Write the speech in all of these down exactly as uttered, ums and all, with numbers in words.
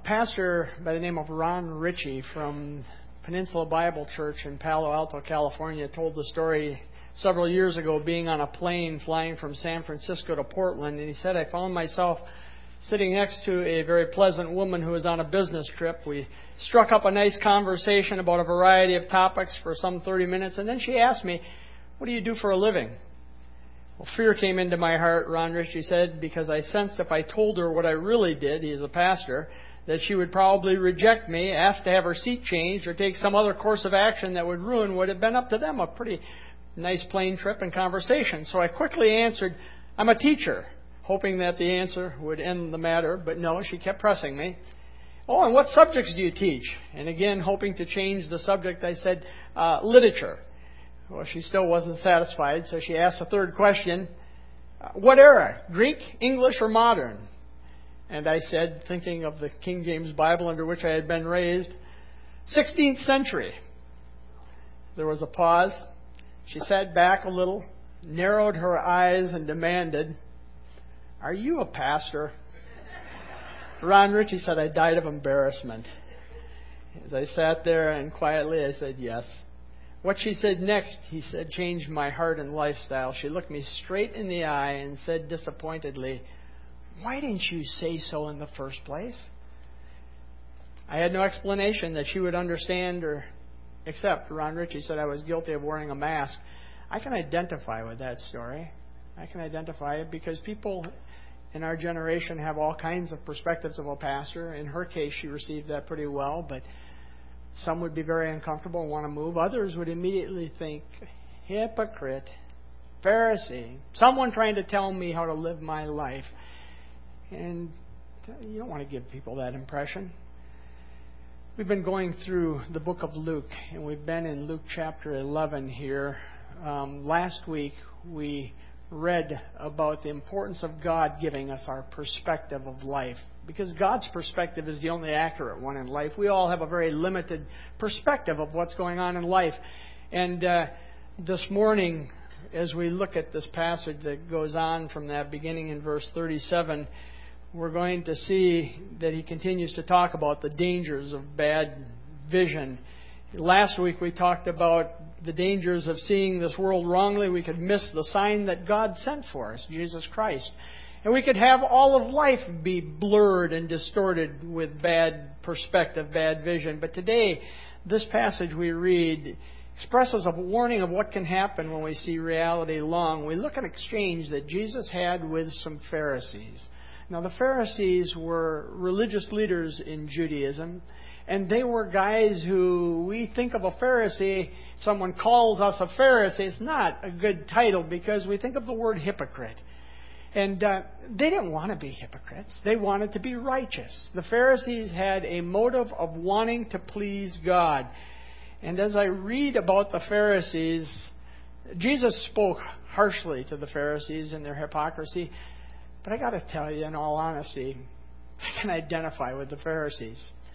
pastor by the name of Ron Ritchie from Peninsula Bible Church in Palo Alto, California, told the story several years ago being on a plane flying from San Francisco to Portland. And he said, I found myself sitting next to a very pleasant woman who was on a business trip. We struck up a nice conversation about a variety of topics for some thirty minutes. And then she asked me, what do you do for a living? Well, fear came into my heart, Ron Ritchie said, because I sensed if I told her what I really did, he's a pastor, that she would probably reject me, ask to have her seat changed, or take some other course of action that would ruin what had been up to them a pretty nice plane trip and conversation. So I quickly answered, I'm a teacher, hoping that the answer would end the matter. But no, she kept pressing me. Oh, and what subjects do you teach? And again, hoping to change the subject, I said, uh, literature. Well, she still wasn't satisfied, so she asked a third question. What era? Greek, English, or modern? And I said, thinking of the King James Bible under which I had been raised, sixteenth century. There was a pause. She sat back a little, narrowed her eyes, and demanded, are you a pastor? Ron Ritchie said I died of embarrassment. As I sat there and quietly I said, yes. What she said next, he said, changed my heart and lifestyle. She looked me straight in the eye and said disappointedly, why didn't you say so in the first place? I had no explanation that she would understand or accept. Ron Ritchie said I was guilty of wearing a mask. I can identify with that story. I can identify it because people in our generation have all kinds of perspectives of a pastor. In her case, she received that pretty well, but some would be very uncomfortable and want to move. Others would immediately think, hypocrite, Pharisee, someone trying to tell me how to live my life. And you don't want to give people that impression. We've been going through the book of Luke, and we've been in Luke chapter eleven here. Um, last week, we read about the importance of God giving us our perspective of life. Because God's perspective is the only accurate one in life. We all have a very limited perspective of what's going on in life. And uh, this morning, as we look at this passage that goes on from that beginning in verse thirty-seven, we're going to see that he continues to talk about the dangers of bad vision. Last week we talked about the dangers of seeing this world wrongly. We could miss the sign that God sent for us, Jesus Christ. And we could have all of life be blurred and distorted with bad perspective, bad vision. But today, this passage we read expresses a warning of what can happen when we see reality long. We look at an exchange that Jesus had with some Pharisees. Now, the Pharisees were religious leaders in Judaism, and they were guys who we think of a Pharisee, someone calls us a Pharisee, it's not a good title because we think of the word hypocrite. And uh, they didn't want to be hypocrites. They wanted to be righteous. The Pharisees had a motive of wanting to please God. And as I read about the Pharisees, Jesus spoke harshly to the Pharisees and their hypocrisy. But I got to tell you, in all honesty, I can identify with the Pharisees.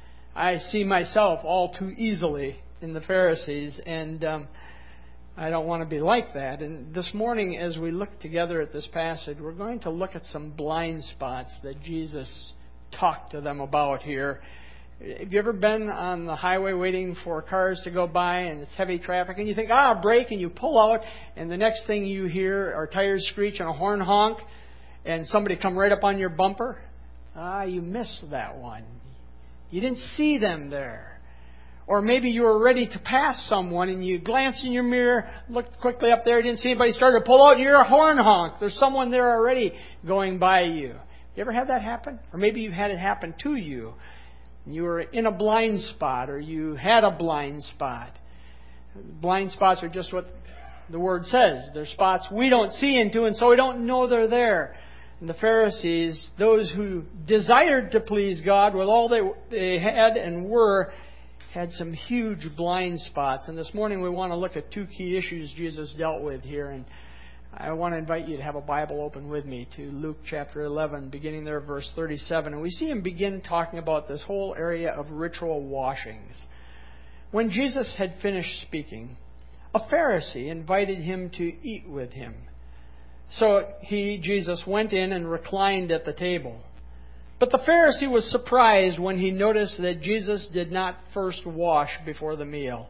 I see myself all too easily in the Pharisees, and um, I don't want to be like that. And this morning, as we look together at this passage, we're going to look at some blind spots that Jesus talked to them about here. Have you ever been on the highway waiting for cars to go by and it's heavy traffic and you think, ah, brake, and you pull out, and the next thing you hear are tires screech and a horn honk, and somebody come right up on your bumper? Ah, you missed that one. You didn't see them there. Or maybe you were ready to pass someone and you glanced in your mirror, looked quickly up there, didn't see anybody, started to pull out, and you're a horn honk. There's someone there already going by you. You ever had that happen? Or maybe you've had it happen to you. You were in a blind spot, or you had a blind spot. Blind spots are just what the word says. They're spots we don't see into, and so we don't know they're there. And the Pharisees, those who desired to please God with all they, they had and were, had some huge blind spots. And this morning we want to look at two key issues Jesus dealt with here. And I want to invite you to have a Bible open with me to Luke chapter eleven, beginning there, verse thirty-seven. And we see him begin talking about this whole area of ritual washings. When Jesus had finished speaking, a Pharisee invited him to eat with him. So he, Jesus, went in and reclined at the table. But the Pharisee was surprised when he noticed that Jesus did not first wash before the meal.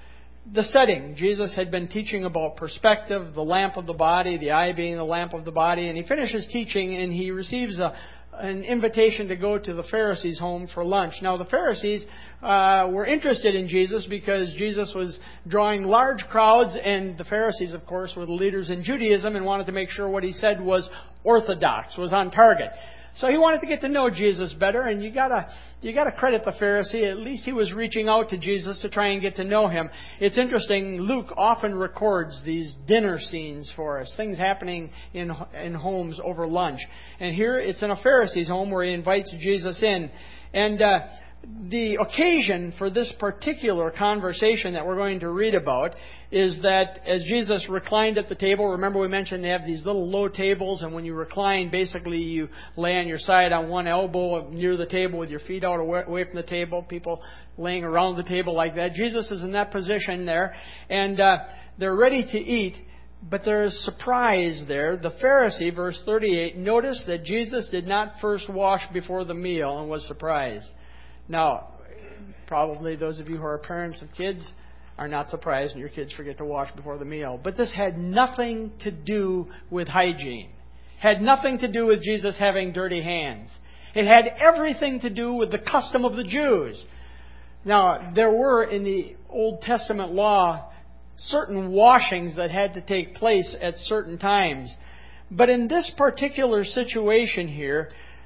The setting, Jesus had been teaching about perspective, the lamp of the body, the eye being the lamp of the body, and he finishes teaching and he receives a, an invitation to go to the Pharisees' home for lunch. Now the Pharisees uh, were interested in Jesus because Jesus was drawing large crowds, and the Pharisees, of course, were the leaders in Judaism and wanted to make sure what he said was orthodox, was on target. So he wanted to get to know Jesus better, and you gotta you gotta credit the Pharisee. At least he was reaching out to Jesus to try and get to know him. It's interesting. Luke often records these dinner scenes for us, things happening in in homes over lunch. And here it's in a Pharisee's home where he invites Jesus in, and uh, the occasion for this particular conversation that we're going to read about is that as Jesus reclined at the table, remember we mentioned they have these little low tables, and when you recline, basically you lay on your side on one elbow near the table with your feet out away from the table, people laying around the table like that. Jesus is in that position there, and uh, they're ready to eat, but there's surprise there. The Pharisee, verse thirty-eight, noticed that Jesus did not first wash before the meal and was surprised. Now, probably those of you who are parents of kids are not surprised when your kids forget to wash before the meal. But this had nothing to do with hygiene. Had nothing to do with Jesus having dirty hands. It had everything to do with the custom of the Jews. Now, there were in the Old Testament law certain washings that had to take place at certain times. But in this particular situation here,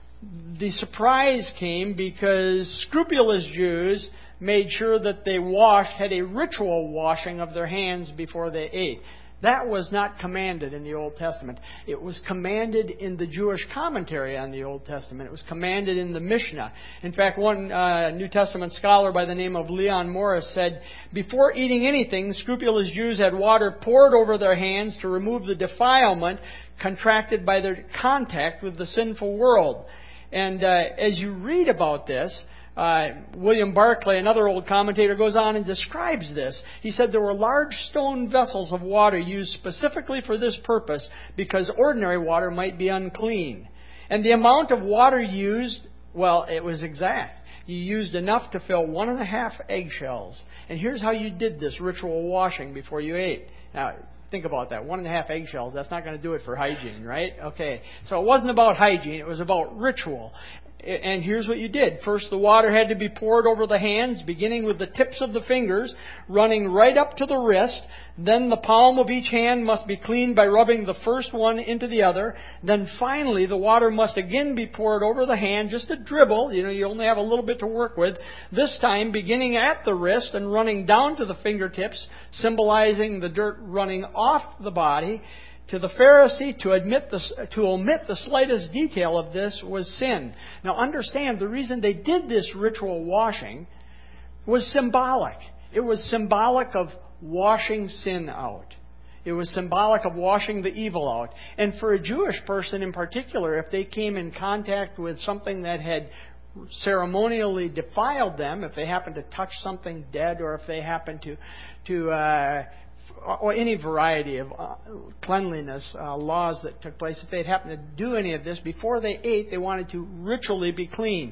the surprise came because scrupulous Jews made sure that they washed, had a ritual washing of their hands before they ate. That was not commanded in the Old Testament. It was commanded in the Jewish commentary on the Old Testament. It was commanded in the Mishnah. In fact, one uh, New Testament scholar by the name of Leon Morris said, before eating anything, scrupulous Jews had water poured over their hands to remove the defilement contracted by their contact with the sinful world. And uh, as you read about this, uh, William Barclay, another old commentator, goes on and describes this. He said there were large stone vessels of water used specifically for this purpose because ordinary water might be unclean. And the amount of water used, well, it was exact. You used enough to fill one and a half eggshells. And here's how you did this ritual washing before you ate. Now, think about that. One and a half eggshells. That's not going to do it for hygiene, right? Okay. So it wasn't about hygiene. It was about ritual. And here's what you did. First, the water had to be poured over the hands, beginning with the tips of the fingers, running right up to the wrist. Then the palm of each hand must be cleaned by rubbing the first one into the other. Then finally, the water must again be poured over the hand, just a dribble. You know, you only have a little bit to work with. This time, beginning at the wrist and running down to the fingertips, symbolizing the dirt running off the body. To the Pharisee, to admit the, to omit the slightest detail of this was sin. Now understand, the reason they did this ritual washing was symbolic. It was symbolic of washing sin out. It was symbolic of washing the evil out. And for a Jewish person in particular, if they came in contact with something that had ceremonially defiled them, if they happened to touch something dead, or if they happened to, to uh, or any variety of uh, cleanliness uh, laws that took place, if they'd happened to do any of this, before they ate, they wanted to ritually be clean.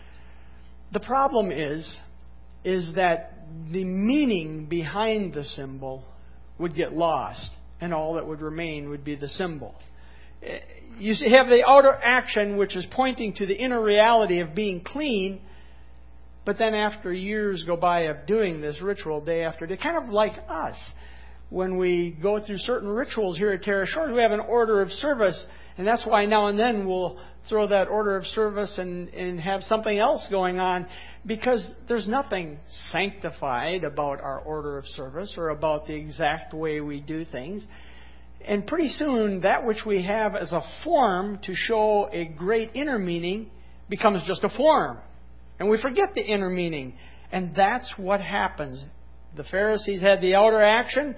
The problem is, is that the meaning behind the symbol would get lost, and all that would remain would be the symbol. You have the outer action, which is pointing to the inner reality of being clean, but then after years go by of doing this ritual day after day, kind of like us. When we go through certain rituals here at Terra Shores, we have an order of service, and that's why now and then we'll throw that order of service and, and have something else going on, because there's nothing sanctified about our order of service or about the exact way we do things. And pretty soon, that which we have as a form to show a great inner meaning becomes just a form. And we forget the inner meaning. And that's what happens. The Pharisees had the outer action.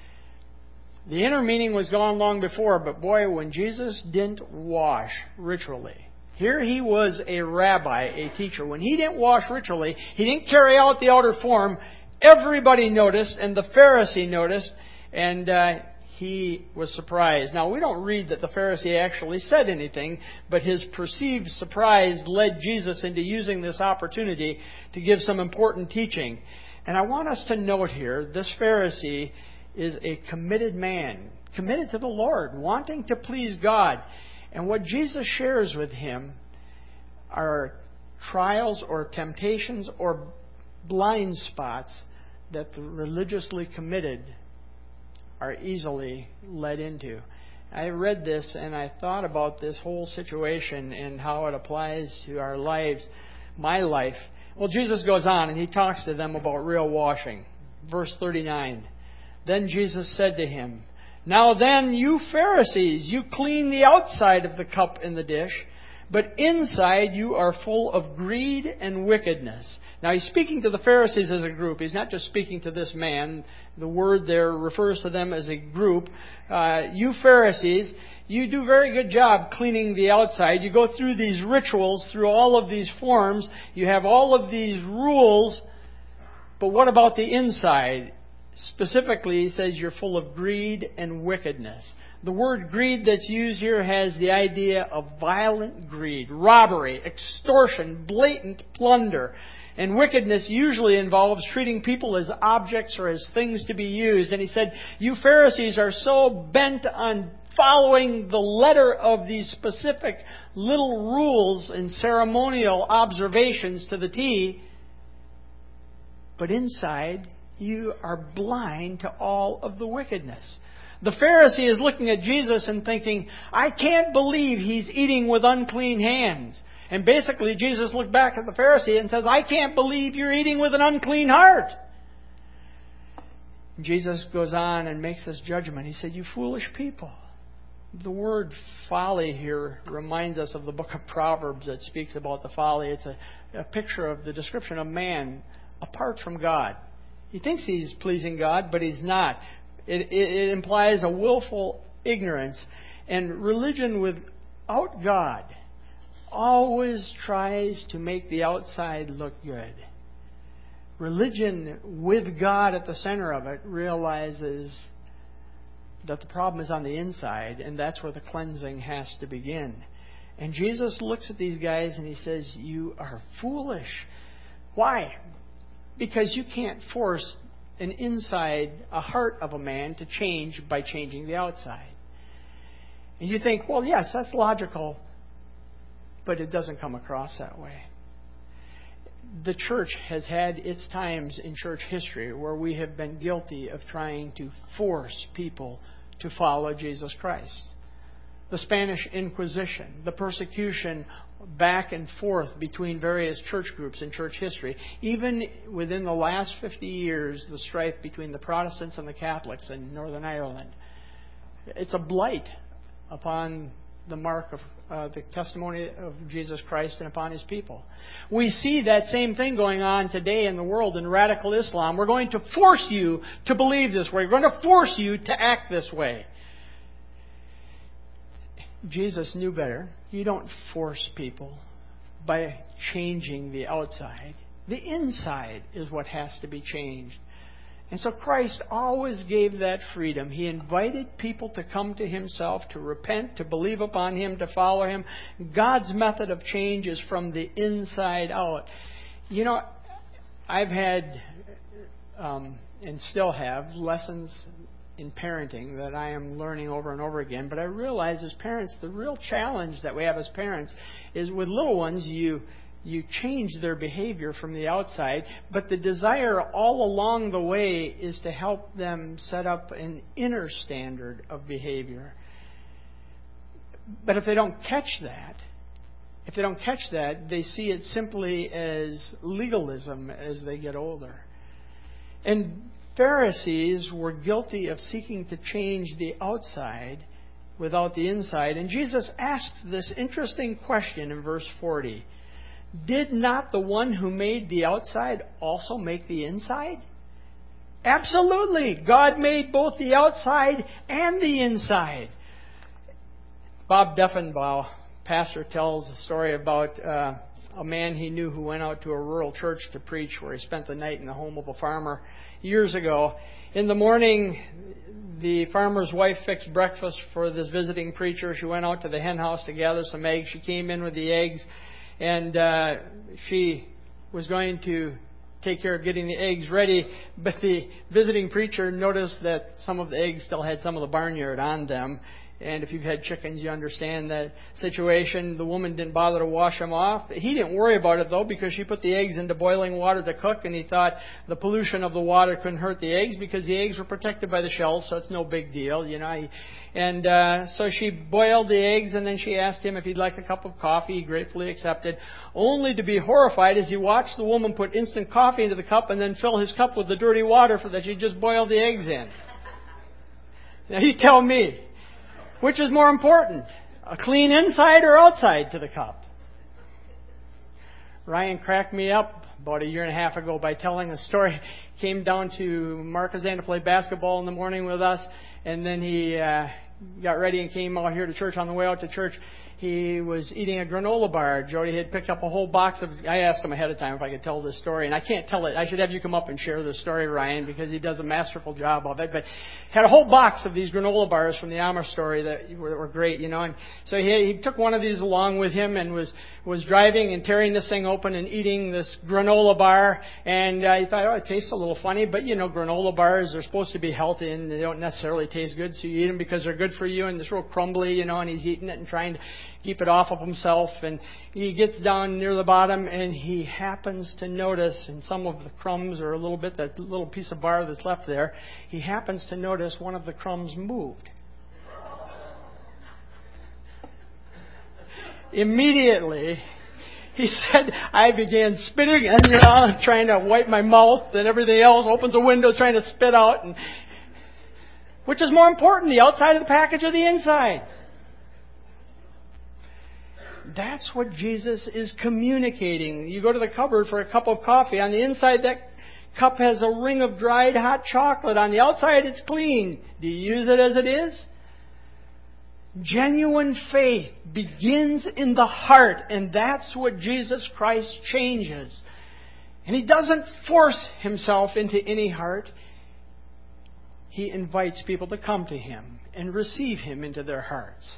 The inner meaning was gone long before, but boy, when Jesus didn't wash ritually, here he was a rabbi, a teacher. When he didn't wash ritually, he didn't carry out the outer form, everybody noticed, and the Pharisee noticed, and uh, he was surprised. Now, we don't read that the Pharisee actually said anything, but his perceived surprise led Jesus into using this opportunity to give some important teaching. And I want us to note here, this Pharisee is a committed man, committed to the Lord, wanting to please God. And what Jesus shares with him are trials or temptations or blind spots that the religiously committed are easily led into. I read this and I thought about this whole situation and how it applies to our lives, my life. Well, Jesus goes on and he talks to them about real washing. Verse thirty-nine. Then Jesus said to him, "Now then, you Pharisees, you clean the outside of the cup and the dish, but inside you are full of greed and wickedness." Now he's speaking to the Pharisees as a group. He's not just speaking to this man. The word there refers to them as a group. Uh, you Pharisees, you do a very good job cleaning the outside. You go through these rituals, through all of these forms. You have all of these rules. But what about the inside? Specifically, he says you're full of greed and wickedness. The word greed that's used here has the idea of violent greed, robbery, extortion, blatant plunder. And wickedness usually involves treating people as objects or as things to be used. And he said, you Pharisees are so bent on following the letter of these specific little rules and ceremonial observations to the T, but inside you are blind to all of the wickedness. The Pharisee is looking at Jesus and thinking, I can't believe he's eating with unclean hands. And basically, Jesus looked back at the Pharisee and says, I can't believe you're eating with an unclean heart. Jesus goes on and makes this judgment. He said, you foolish people. The word folly here reminds us of the book of Proverbs that speaks about the folly. It's a, a picture of the description of man apart from God. He thinks he's pleasing God, but he's not. It, it, it implies a willful ignorance. And religion without God always tries to make the outside look good. Religion with God at the center of it realizes that the problem is on the inside, and that's where the cleansing has to begin. And Jesus looks at these guys and he says, you are foolish. Why? Because you can't force an inside, a heart of a man to change by changing the outside. And you think, well, yes, that's logical, but it doesn't come across that way. The church has had its times in church history where we have been guilty of trying to force people to follow Jesus Christ. The Spanish Inquisition, the persecution back and forth between various church groups in church history. Even within the last fifty years, the strife between the Protestants and the Catholics in Northern Ireland. It's a blight upon the mark of uh, the testimony of Jesus Christ and upon His people. We see that same thing going on today in the world in radical Islam. We're going to force you to believe this way. We're going to force you to act this way. Jesus knew better. You don't force people by changing the outside. The inside is what has to be changed. And so Christ always gave that freedom. He invited people to come to Himself, to repent, to believe upon Him, to follow Him. God's method of change is from the inside out. You know, I've had, um, and still have, lessons in parenting that I am learning over and over again. But I realize as parents, the real challenge that we have as parents is with little ones, you you change their behavior from the outside, but the desire all along the way is to help them set up an inner standard of behavior. But if they don't catch that, if they don't catch that, they see it simply as legalism as they get older. And Pharisees were guilty of seeking to change the outside without the inside. And Jesus asks this interesting question in verse forty. Did not the one who made the outside also make the inside? Absolutely. God made both the outside and the inside. Bob Deffenbaugh, pastor, tells a story about uh, a man he knew who went out to a rural church to preach, where he spent the night in the home of a farmer years ago. In the morning, the farmer's wife fixed breakfast for this visiting preacher. She went out to the hen house to gather some eggs. She came in with the eggs, and uh, she was going to take care of getting the eggs ready, but the visiting preacher noticed that some of the eggs still had some of the barnyard on them. And if you've had chickens, you understand that situation. The woman didn't bother to wash them off. He didn't worry about it, though, because she put the eggs into boiling water to cook, and he thought the pollution of the water couldn't hurt the eggs because the eggs were protected by the shells, so it's no big deal, you know. And uh, so she boiled the eggs, and then she asked him if he'd like a cup of coffee. He gratefully accepted, only to be horrified as he watched the woman put instant coffee into the cup and then fill his cup with the dirty water for that she just boiled the eggs in. Now, you tell me. Which is more important, a clean inside or outside to the cup? Ryan cracked me up about a year and a half ago by telling a story. Came down to Marquezan to play basketball in the morning with us, and then he uh, got ready and came out here to church. On the way out to church, he was eating a granola bar. Jody had picked up a whole box of... I asked him ahead of time if I could tell this story, and I can't tell it. I should have you come up and share this story, Ryan, because he does a masterful job of it. But had a whole box of these granola bars from the Amish story that were, were great, you know. And so he, he took one of these along with him and was was driving and tearing this thing open and eating this granola bar. And uh, he thought, oh, it tastes a little funny, but you know, granola bars are supposed to be healthy and they don't necessarily taste good, so you eat them because they're good for you. And it's real crumbly, you know. And he's eating it and trying to keep it off of himself, and he gets down near the bottom, and he happens to notice, in some of the crumbs or a little bit, that little piece of bar that's left there, he happens to notice one of the crumbs moved. Immediately, he said, I began spitting and you know, trying to wipe my mouth and everything else, opens a window trying to spit out. And, which is more important, the outside of the package or the inside? That's what Jesus is communicating. You go to the cupboard for a cup of coffee. On the inside, that cup has a ring of dried hot chocolate. On the outside, it's clean. Do you use it as it is? Genuine faith begins in the heart, and that's what Jesus Christ changes. And He doesn't force Himself into any heart. He invites people to come to Him and receive Him into their hearts.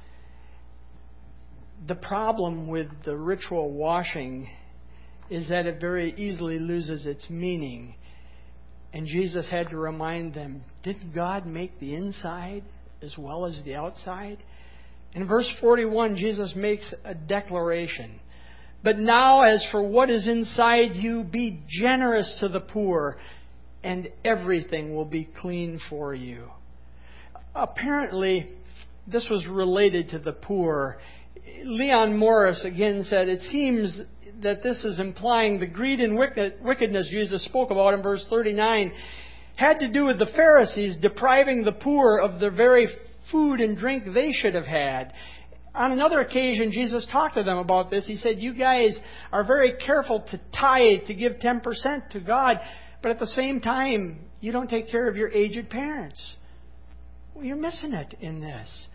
The problem with the ritual washing is that it very easily loses its meaning. And Jesus had to remind them, didn't God make the inside as well as the outside? In verse forty-one, Jesus makes a declaration. But now as for what is inside you, be generous to the poor, and everything will be clean for you. Apparently, this was related to the poor. Leon Morris again said, it seems that this is implying the greed and wickedness Jesus spoke about in verse thirty-nine had to do with the Pharisees depriving the poor of the very food and drink they should have had. On another occasion, Jesus talked to them about this. He said, you guys are very careful to tithe, to give ten percent to God, but at the same time, you don't take care of your aged parents. Well, you're missing it in this.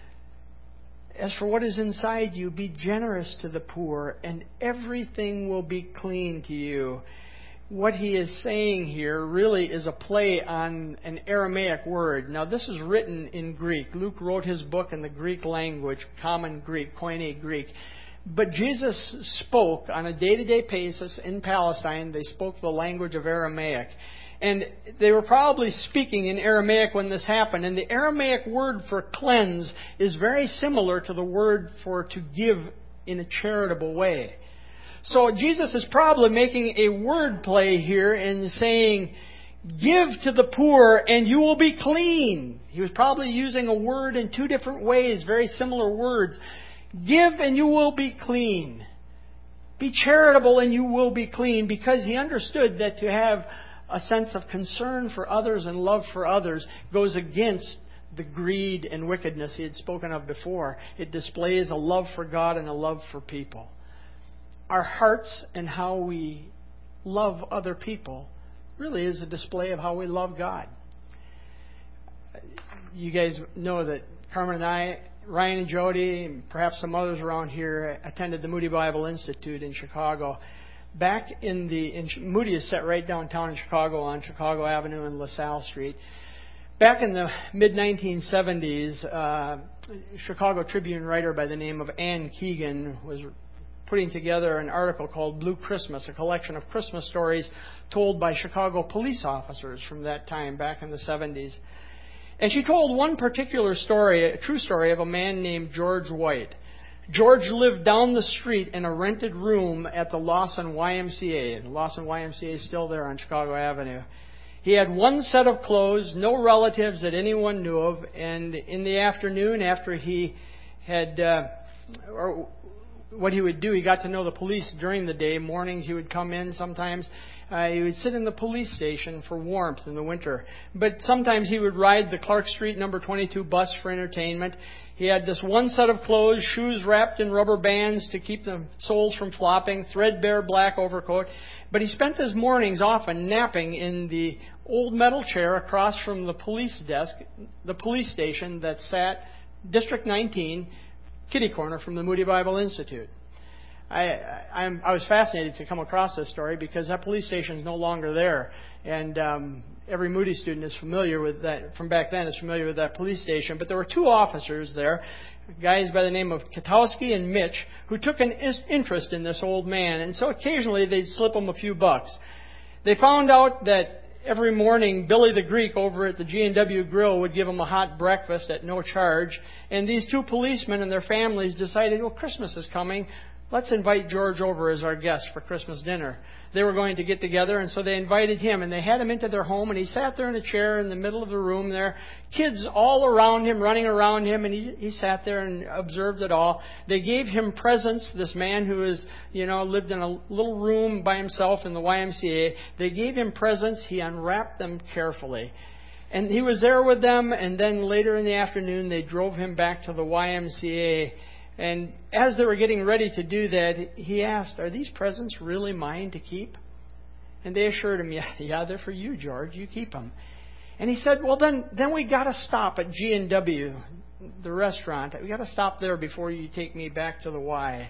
As for what is inside you, be generous to the poor, and everything will be clean to you. What he is saying here really is a play on an Aramaic word. Now, this is written in Greek. Luke wrote his book in the Greek language, common Greek, Koine Greek. But Jesus spoke on a day-to-day basis in Palestine. They spoke the language of Aramaic. And they were probably speaking in Aramaic when this happened. And the Aramaic word for cleanse is very similar to the word for to give in a charitable way. So Jesus is probably making a word play here and saying, give to the poor and you will be clean. He was probably using a word in two different ways, very similar words. Give and you will be clean. Be charitable and you will be clean, because he understood that to have a sense of concern for others and love for others goes against the greed and wickedness he had spoken of before. It displays a love for God and a love for people. Our hearts and how we love other people really is a display of how we love God. You guys know that Carmen and I Ryan and Jody, and perhaps some others around here, attended the Moody Bible Institute in Chicago. Back in the, in, Moody is set right downtown in Chicago on Chicago Avenue and LaSalle Street. Back in the mid nineteen seventies, uh, Chicago Tribune writer by the name of Ann Keegan was putting together an article called Blue Christmas, a collection of Christmas stories told by Chicago police officers from that time, back in the seventies. And she told one particular story, a true story, of a man named George White. George lived down the street in a rented room at the Lawson Y M C A. The Lawson Y M C A is still there on Chicago Avenue. He had one set of clothes, no relatives that anyone knew of, and in the afternoon, after he had, uh, or what he would do, he got to know the police during the day. Mornings he would come in sometimes. Uh, he would sit in the police station for warmth in the winter. But sometimes he would ride the Clark Street number twenty-two bus for entertainment. He had this one set of clothes, shoes wrapped in rubber bands to keep the soles from flopping, threadbare black overcoat. But he spent his mornings often napping in the old metal chair across from the police desk, the police station that sat District nineteen, kitty corner from the Moody Bible Institute. I, I, I was fascinated to come across this story because that police station is no longer there. And um, every Moody student is familiar with that, from back then, is familiar with that police station. But there were two officers there, guys by the name of Katowski and Mitch, who took an interest in this old man. And so occasionally they'd slip him a few bucks. They found out that every morning Billy the Greek over at the G and W Grill would give him a hot breakfast at no charge. And these two policemen and their families decided, well, Christmas is coming. Let's invite George over as our guest for Christmas dinner. They were going to get together, and so they invited him, and they had him into their home, and he sat there in a chair in the middle of the room there, kids all around him, running around him, and he, he sat there and observed it all. They gave him presents, this man who is, you know, lived in a little room by himself in the Y M C A. They gave him presents. He unwrapped them carefully. And he was there with them, and then later in the afternoon, they drove him back to the Y M C A. And as they were getting ready to do that, he asked, are these presents really mine to keep? And they assured him, yeah, yeah, they're for you, George. You keep them. And he said, well, then then we got to stop at G and W, the restaurant. We got to stop there before you take me back to the Y.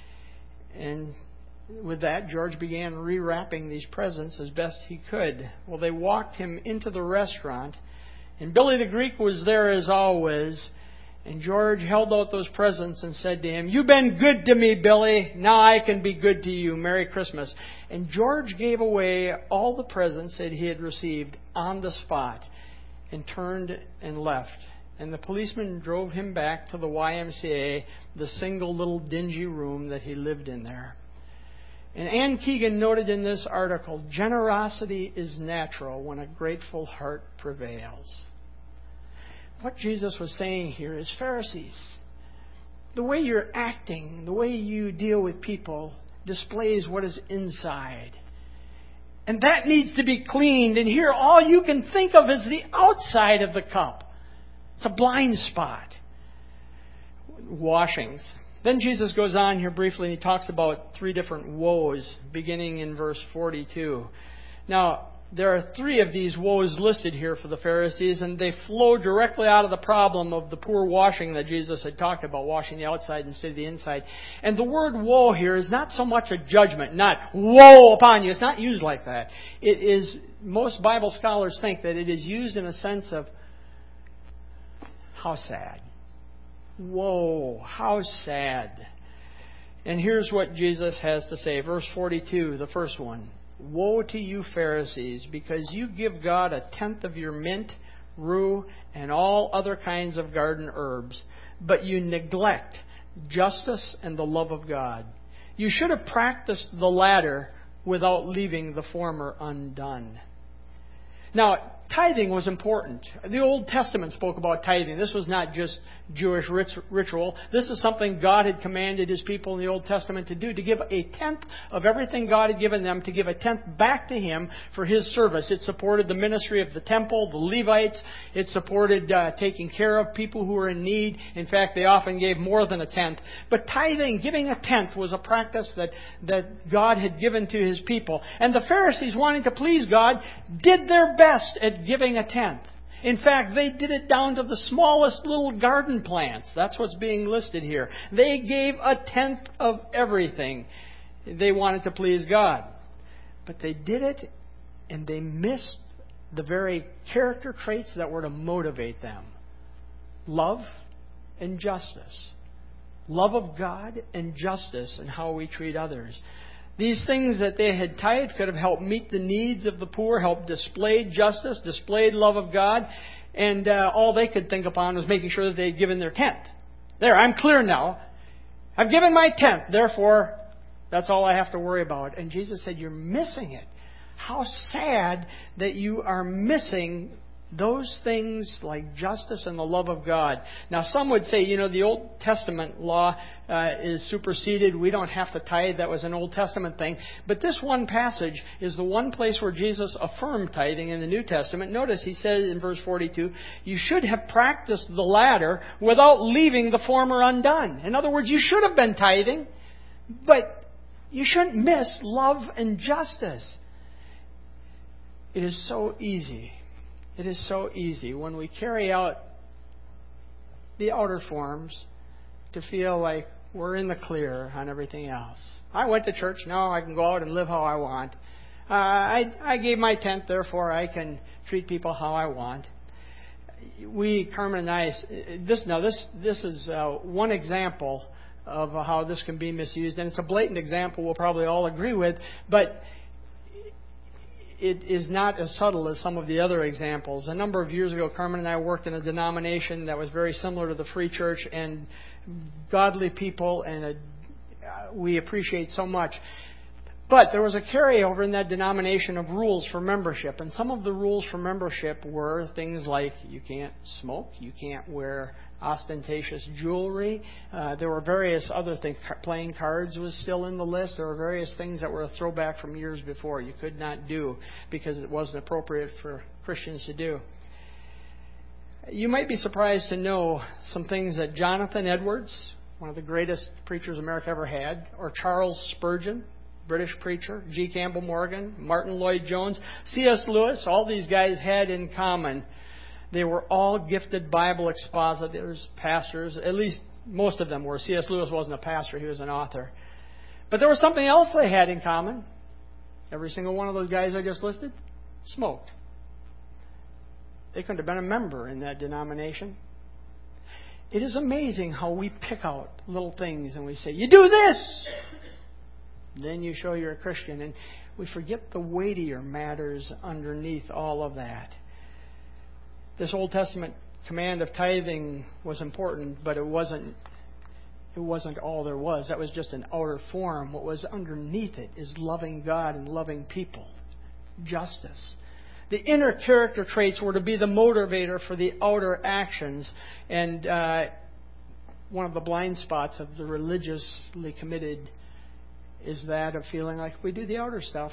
And with that, George began rewrapping these presents as best he could. Well, they walked him into the restaurant, and Billy the Greek was there as always. And George held out those presents and said to him, you've been good to me, Billy. Now I can be good to you. Merry Christmas. And George gave away all the presents that he had received on the spot and turned and left. And the policeman drove him back to the Y M C A, the single little dingy room that he lived in there. And Ann Keegan noted in this article, generosity is natural when a grateful heart prevails. What Jesus was saying here is, Pharisees, the way you're acting, the way you deal with people displays what is inside. And that needs to be cleaned. And here all you can think of is the outside of the cup. It's a blind spot. Washings. Then Jesus goes on here briefly and he talks about three different woes, beginning in verse forty-two. Now, there are three of these woes listed here for the Pharisees, and they flow directly out of the problem of the poor washing that Jesus had talked about, washing the outside instead of the inside. And the word woe here is not so much a judgment, not woe upon you. It's not used like that. It is, most Bible scholars think that it is used in a sense of, how sad. Woe, how sad. And here's what Jesus has to say. Verse forty-two, the first one. Woe to you, Pharisees, because you give God a tenth of your mint, rue, and all other kinds of garden herbs, but you neglect justice and the love of God. You should have practiced the latter without leaving the former undone. Now, tithing was important. The Old Testament spoke about tithing. This was not just Jewish ritual. This is something God had commanded His people in the Old Testament to do, to give a tenth of everything God had given them, to give a tenth back to Him for His service. It supported the ministry of the temple, the Levites. It supported uh, taking care of people who were in need. In fact, they often gave more than a tenth. But tithing, giving a tenth, was a practice that, that God had given to His people. And the Pharisees, wanting to please God, did their best at giving a tenth. In fact, they did it down to the smallest little garden plants. That's what's being listed here. They gave a tenth of everything. They wanted to please God. But they did it, and they missed the very character traits that were to motivate them. Love and justice. Love of God and justice in how we treat others. These things that they had tithed could have helped meet the needs of the poor, helped display justice, displayed love of God, and uh, all they could think upon was making sure that they had given their tenth. There, I'm clear now. I've given my tenth, therefore, that's all I have to worry about. And Jesus said, you're missing it. How sad that you are missing those things like justice and the love of God. Now, some would say, you know, the Old Testament law uh, is superseded. We don't have to tithe. That was an Old Testament thing. But this one passage is the one place where Jesus affirmed tithing in the New Testament. Notice he says in verse forty-two, you should have practiced the latter without leaving the former undone. In other words, you should have been tithing, but you shouldn't miss love and justice. It is so easy. It is so easy when we carry out the outer forms to feel like we're in the clear on everything else. I went to church, now I can go out and live how I want. Uh, I, I gave my tenth, therefore I can treat people how I want. We, Carmen and I, this now this this is uh, one example of how this can be misused, and it's a blatant example we'll probably all agree with, but it is not as subtle as some of the other examples. A number of years ago, Carmen and I worked in a denomination that was very similar to the Free Church, and godly people, and a, we appreciate so much. But there was a carryover in that denomination of rules for membership, and some of the rules for membership were things like you can't smoke, you can't wear ostentatious jewelry. Uh, there were various other things. Playing cards was still in the list. There were various things that were a throwback from years before you could not do because it wasn't appropriate for Christians to do. You might be surprised to know some things that Jonathan Edwards, one of the greatest preachers America ever had, or Charles Spurgeon, British preacher, G. Campbell Morgan, Martin Lloyd-Jones, C S Lewis, all these guys had in common. They were all gifted Bible expositors, pastors. At least most of them were. C S Lewis wasn't a pastor. He was an author. But there was something else they had in common. Every single one of those guys I just listed smoked. They couldn't have been a member in that denomination. It is amazing how we pick out little things and we say, you do this! Then you show you're a Christian. And we forget the weightier matters underneath all of that. This Old Testament command of tithing was important, but it wasn't it wasn't all there was. That was just an outer form. What was underneath it is loving God and loving people. Justice. The inner character traits were to be the motivator for the outer actions. And uh, one of the blind spots of the religiously committed is that of feeling like if we do the outer stuff,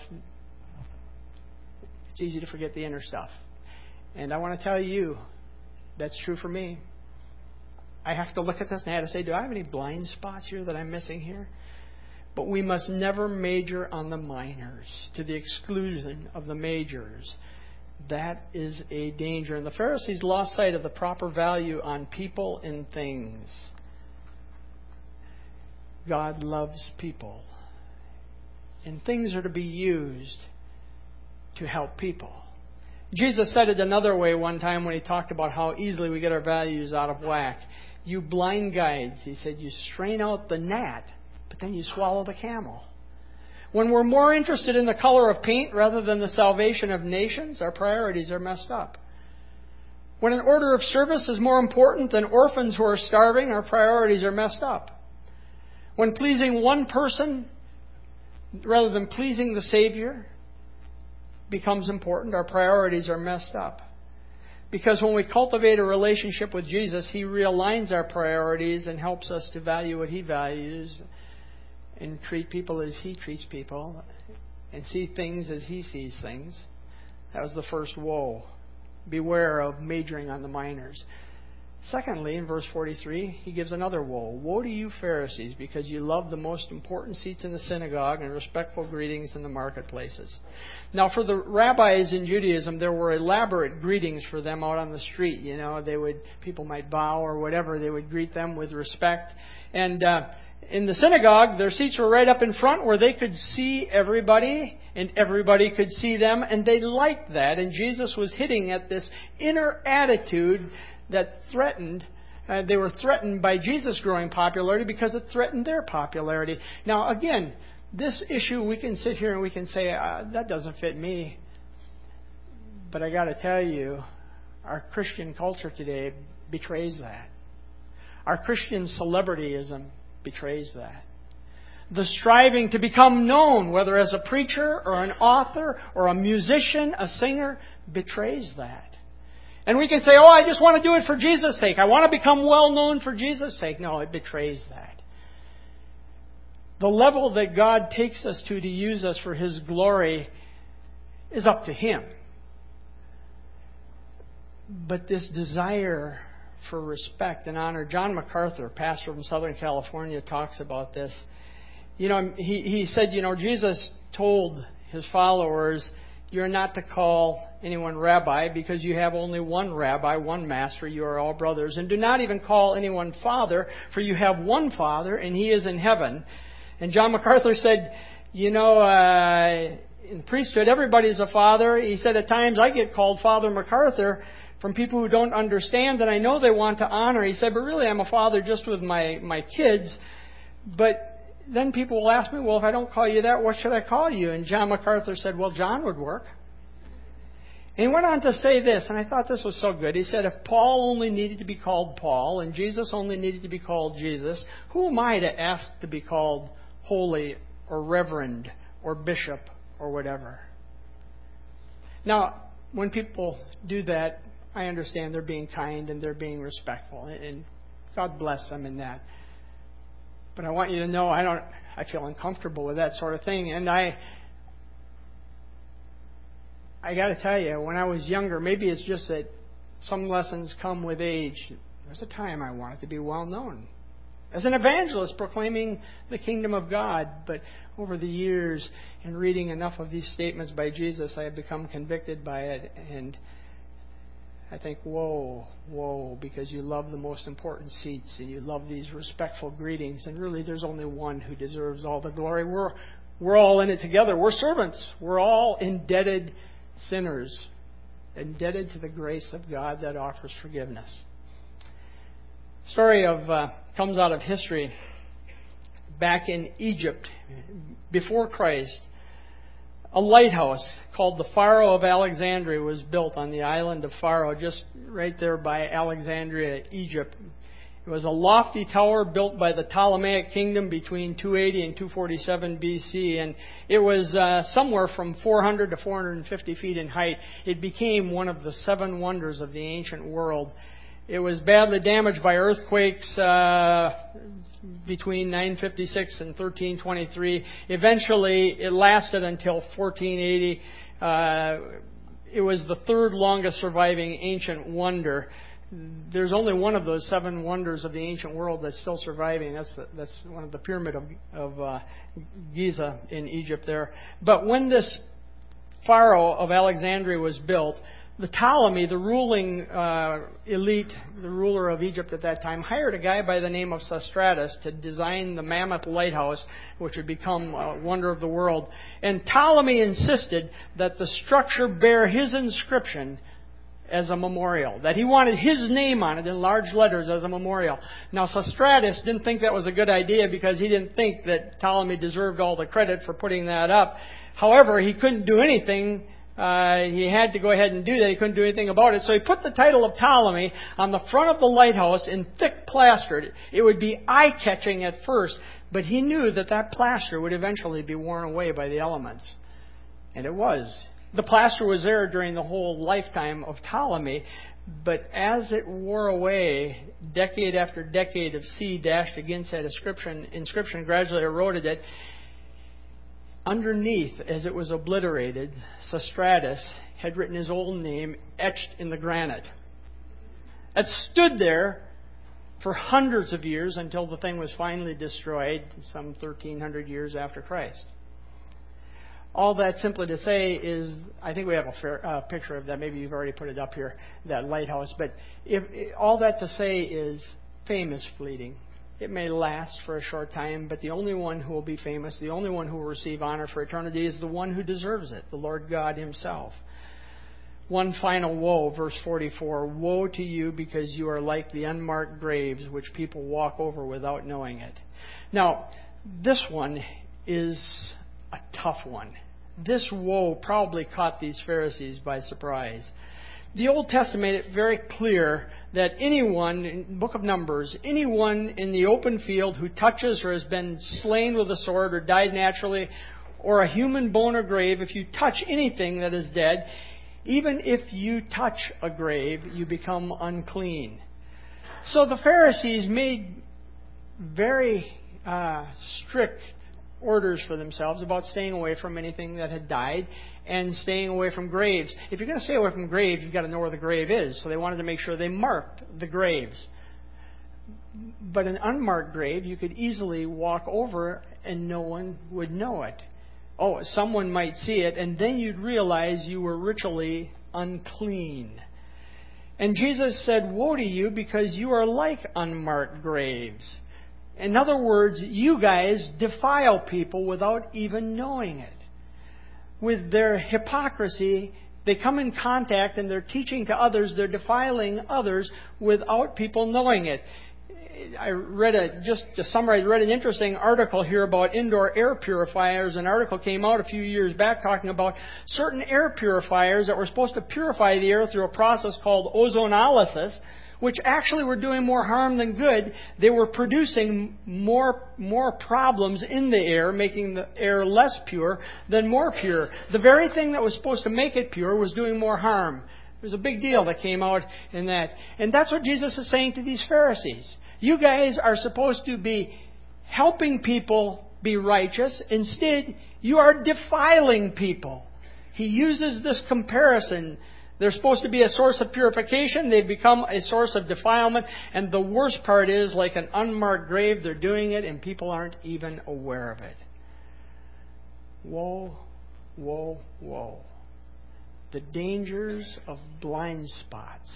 it's easy to forget the inner stuff. And I want to tell you, that's true for me. I have to look at this and I have to say, do I have any blind spots here that I'm missing here? But we must never major on the minors to the exclusion of the majors. That is a danger. And the Pharisees lost sight of the proper value on people and things. God loves people. And things are to be used to help people. Jesus said it another way one time when he talked about how easily we get our values out of whack. You blind guides, he said, you strain out the gnat, but then you swallow the camel. When we're more interested in the color of paint rather than the salvation of nations, our priorities are messed up. When an order of service is more important than orphans who are starving, our priorities are messed up. When pleasing one person rather than pleasing the Savior becomes important, our priorities are messed up. Because when we cultivate a relationship with Jesus, He realigns our priorities and helps us to value what He values and treat people as He treats people and see things as He sees things. That was the first woe. Beware of majoring on the minors. Secondly, in verse forty-three, he gives another woe. Woe to you, Pharisees, because you love the most important seats in the synagogue and respectful greetings in the marketplaces. Now, for the rabbis in Judaism, there were elaborate greetings for them out on the street. You know, they would, people might bow or whatever. They would greet them with respect. And uh, in the synagogue, their seats were right up in front where they could see everybody and everybody could see them. And they liked that. And Jesus was hitting at this inner attitude that threatened, uh, they were threatened by Jesus' growing popularity because it threatened their popularity. Now, again, this issue, we can sit here and we can say, uh, that doesn't fit me. But I got to tell you, our Christian culture today betrays that. Our Christian celebrityism betrays that. The striving to become known, whether as a preacher or an author or a musician, a singer, betrays that. And we can say, oh, I just want to do it for Jesus' sake. I want to become well known for Jesus' sake. No, it betrays that. The level that God takes us to to use us for His glory is up to Him. But this desire for respect and honor, John MacArthur, pastor from Southern California, talks about this. You know, he, he said, you know, Jesus told His followers, you're not to call anyone rabbi because you have only one rabbi, one master. You are all brothers. And do not even call anyone father, for you have one Father, and He is in heaven. And John MacArthur said, you know, uh, in priesthood, everybody's a father. He said, at times I get called Father MacArthur from people who don't understand that I know they want to honor. He said, but really I'm a father just with my, my kids. But then people will ask me, well, if I don't call you that, what should I call you? And John MacArthur said, well, John would work. And he went on to say this, and I thought this was so good. He said, if Paul only needed to be called Paul and Jesus only needed to be called Jesus, who am I to ask to be called holy or reverend or bishop or whatever? Now, when people do that, I understand they're being kind and they're being respectful, and God bless them in that. But I want you to know I don't. I feel uncomfortable with that sort of thing, and I. I got to tell you, when I was younger, maybe it's just that some lessons come with age. There's a time I wanted to be well known as an evangelist proclaiming the kingdom of God. But over the years, in reading enough of these statements by Jesus, I have become convicted by it, and I think, whoa, whoa, because you love the most important seats and you love these respectful greetings. And really, there's only one who deserves all the glory. We're, we're all in it together. We're servants. We're all indebted sinners, indebted to the grace of God that offers forgiveness. Story of uh, comes out of history. Back in Egypt, before Christ, a lighthouse called the Pharaoh of Alexandria was built on the island of Pharaoh, just right there by Alexandria, Egypt. It was a lofty tower built by the Ptolemaic kingdom between two eighty and two forty-seven B C, and it was uh, somewhere from four hundred to four hundred fifty feet in height. It became one of the seven wonders of the ancient world. It was badly damaged by earthquakes uh, between nine fifty-six and thirteen twenty-three. Eventually, it lasted until fourteen eighty. Uh, it was the third longest surviving ancient wonder. There's only one of those seven wonders of the ancient world that's still surviving. That's the, that's one of the pyramid of, of uh, Giza in Egypt there. But when this Pharaoh of Alexandria was built, the Ptolemy, the ruling uh, elite, the ruler of Egypt at that time, hired a guy by the name of Sostratus to design the mammoth lighthouse, which would become a wonder of the world. And Ptolemy insisted that the structure bear his inscription as a memorial, that he wanted his name on it in large letters as a memorial. Now, Sostratus didn't think that was a good idea because he didn't think that Ptolemy deserved all the credit for putting that up. However, he couldn't do anything. Uh, he had to go ahead and do that. He couldn't do anything about it. So he put the title of Ptolemy on the front of the lighthouse in thick plaster. It would be eye-catching at first, but he knew that that plaster would eventually be worn away by the elements. And it was. The plaster was there during the whole lifetime of Ptolemy, but as it wore away, decade after decade of sea dashed against that inscription, inscription gradually eroded it. Underneath, as it was obliterated, Sostratus had written his old name etched in the granite. that stood there for hundreds of years until the thing was finally destroyed some thirteen hundred years after Christ. All that simply to say is, I think we have a fair, uh, picture of that. Maybe you've already put it up here, that lighthouse. But if all that to say is, fame is fleeting. It may last for a short time, but the only one who will be famous, the only one who will receive honor for eternity is the one who deserves it, the Lord God Himself. One final woe, verse forty-four. Woe to you because you are like the unmarked graves which people walk over without knowing it. Now, this one is a tough one. This woe probably caught these Pharisees by surprise. The Old Testament made it very clear that anyone, in the book of Numbers, anyone in the open field who touches or has been slain with a sword or died naturally, or a human bone or grave, if you touch anything that is dead, even if you touch a grave, you become unclean. So the Pharisees made very uh, strict orders for themselves about staying away from anything that had died and staying away from graves. If you're going to stay away from graves, you've got to know where the grave is. So they wanted to make sure they marked the graves. But an unmarked grave, you could easily walk over and no one would know it. Oh, someone might see it, and then you'd realize you were ritually unclean. And Jesus said, woe to you because you are like unmarked graves. In other words, you guys defile people without even knowing it. With their hypocrisy, they come in contact and they're teaching to others, they're defiling others without people knowing it. I read a, just to summarize, read an interesting article here about indoor air purifiers. An article came out a few years back talking about certain air purifiers that were supposed to purify the air through a process called ozonolysis, which actually were doing more harm than good. They were producing more, more problems in the air, making the air less pure than more pure. The very thing that was supposed to make it pure was doing more harm. It was a big deal that came out in that. And that's what Jesus is saying to these Pharisees. You guys are supposed to be helping people be righteous. Instead, you are defiling people. He uses this comparison. They're supposed to be a source of purification. They've become a source of defilement. And the worst part is, like an unmarked grave, they're doing it and people aren't even aware of it. Woe, woe, woe. The dangers of blind spots.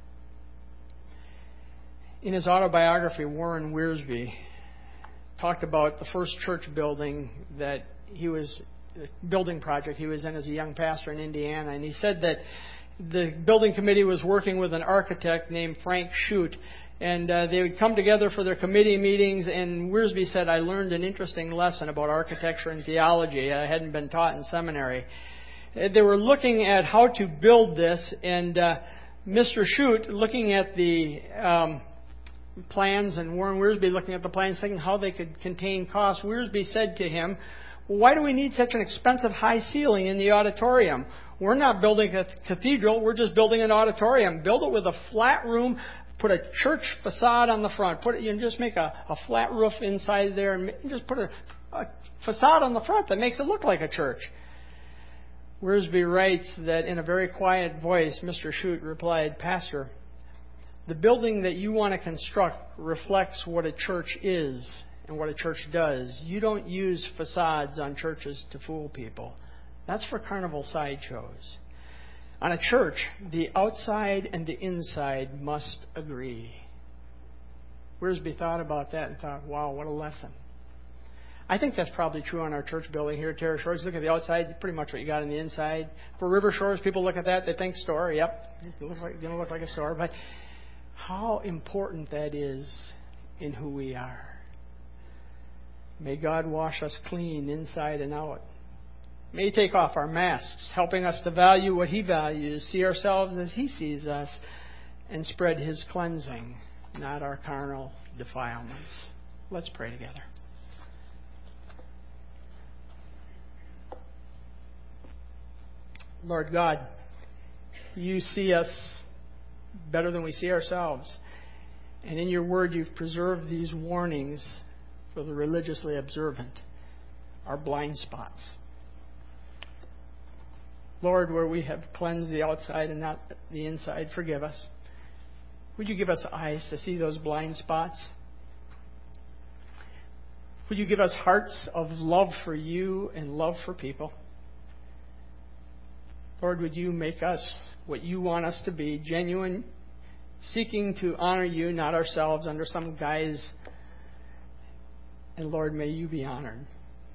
In his autobiography, Warren Wiersbe talked about the first church building that he was, the building project he was in as a young pastor in Indiana. And he said that the building committee was working with an architect named Frank Shute. And uh, they would come together for their committee meetings. And Wiersbe said, I learned an interesting lesson about architecture and theology I hadn't been taught in seminary. They were looking at how to build this. And uh, Mister Shute, looking at the Um, plans, and Warren Wiersbe looking at the plans, thinking how they could contain costs. Wiersbe said to him, well, why do we need such an expensive high ceiling in the auditorium? We're not building a cathedral, we're just building an auditorium. Build it with a flat room, put a church facade on the front, put it, you know, just make a, a flat roof inside there, and just put a, a facade on the front that makes it look like a church. Wiersbe writes that in a very quiet voice, Mister Shute replied, Pastor, the building that you want to construct reflects what a church is and what a church does. You don't use facades on churches to fool people. That's for carnival sideshows. On a church, the outside and the inside must agree. Wiersbe thought about that and thought, wow, what a lesson. I think that's probably true on our church building here at Terra Shores. Look at the outside, pretty much what you got on the inside. For River Shores, people look at that, they think store. Yep, it looks like, it's going to look like a store. But how important that is in who we are. May God wash us clean inside and out. May He take off our masks, helping us to value what He values, see ourselves as He sees us, and spread His cleansing, not our carnal defilements. Let's pray together. Lord God, You see us better than we see ourselves. And in Your Word, You've preserved these warnings for the religiously observant, our blind spots. Lord, where we have cleansed the outside and not the inside, forgive us. Would you give us eyes to see those blind spots? Would you give us hearts of love for you and love for people? Lord, would you make us what you want us to be, genuine, seeking to honor you, not ourselves, under some guise. And Lord, may you be honored.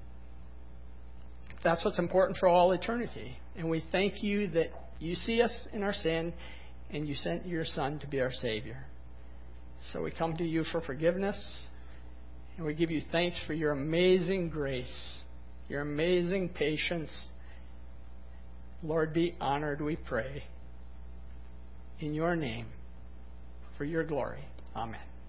That's what's important for all eternity. And we thank you that you see us in our sin and you sent your Son to be our Savior. So we come to you for forgiveness. And we give you thanks for your amazing grace, your amazing patience. Lord, be honored, we pray. In your name, for your glory. Amen.